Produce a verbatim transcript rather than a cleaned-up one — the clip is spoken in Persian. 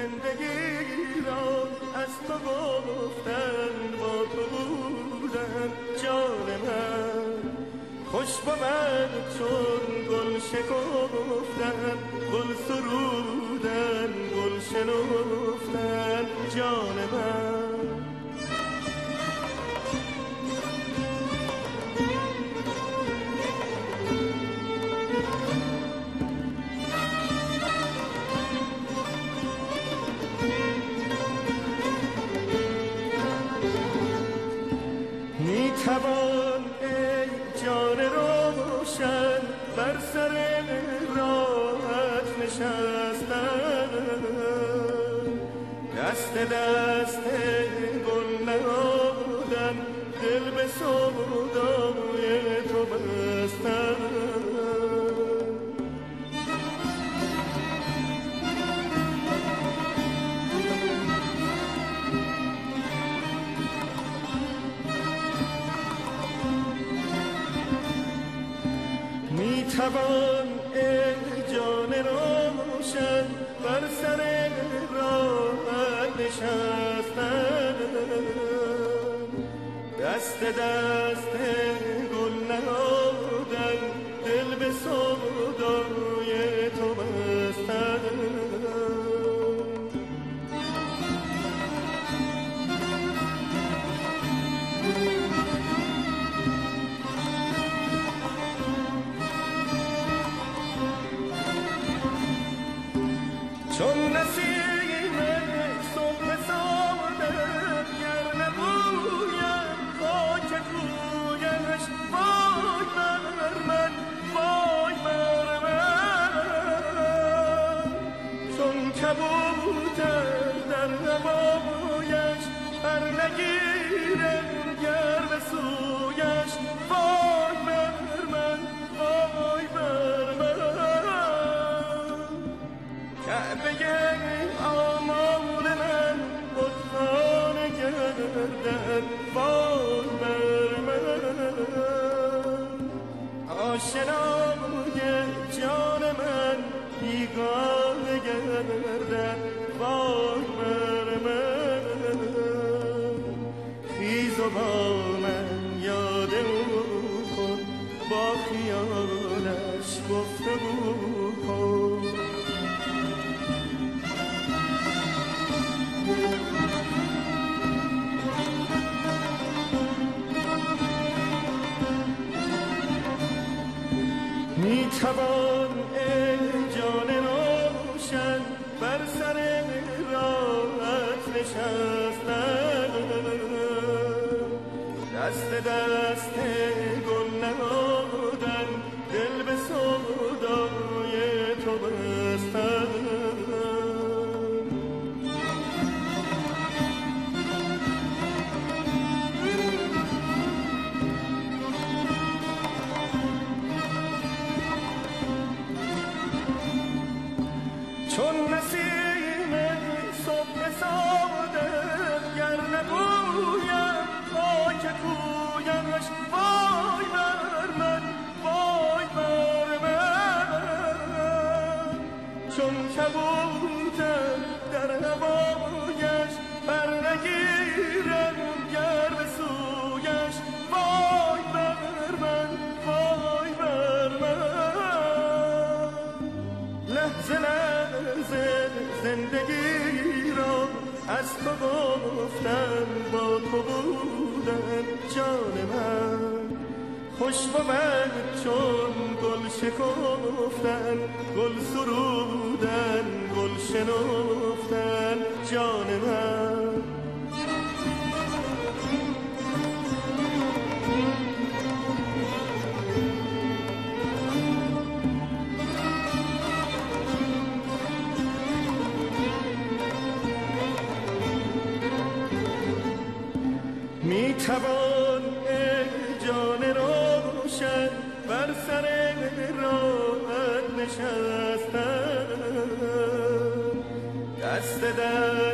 زندگی را از تو گفتن با تو بودن جان من خوش بود چون گل شکفتن گل سرودن گل شنفتن جان من می توان ای جان روشن بر سر راحت نشستن دست دست گل نهادن دل به سودای تو بستن می توان ای جان روشن بر سر راحت نشستن دست دست گل نهادن دل به سودای تو بستن چون نسیم صبح صادق گر نبویم خاک کویش وای بر من وای بر من چون کبوتر در هوایش پر نگیرم گر به سویش وای بر من وای بر من کعبه آمال من بتخانه گردن وای بر من آشنای جان من بیگانه گردن وای بر من خیز و با من یاد او کن با خیالش گفتگو کن می توان ای جان روشن بر سر راحت نشستن دست دست گل نهادن دل به سودای تو بستن چون نسیم صبح صادق گر نبویم خاک کویش وای بر من وای بر من چون کبوتر در هوایش پر نگیرم گر به سویش وای بر من وای بر من لحظه لحظه زندگی را از تو گفتن با تو بودن جان من خوش بود چون گل شکفتن گل سرودن گل شنفتن جان من می توان ای جان روشن بر سر راحت نشستن دست دست